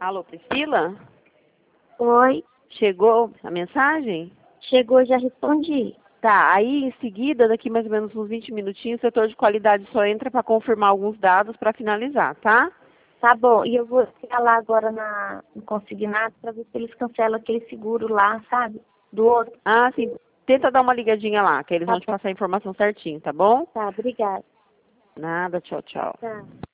Alô, Priscila? Oi, Chegou a mensagem? chegou, já respondi. Tá, aí em seguida, daqui mais ou menos uns 20 minutinhos, o setor de qualidade só entra para confirmar alguns dados para finalizar, tá? Tá bom, e eu vou chegar lá agora no consignado para ver se eles cancelam aquele seguro lá, sabe? Do outro. Ah, sim. Tenta dar uma ligadinha lá, que eles Tá vão te bom, passar a informação certinho, tá bom? tá, obrigada. Nada, tchau, tchau. Tá.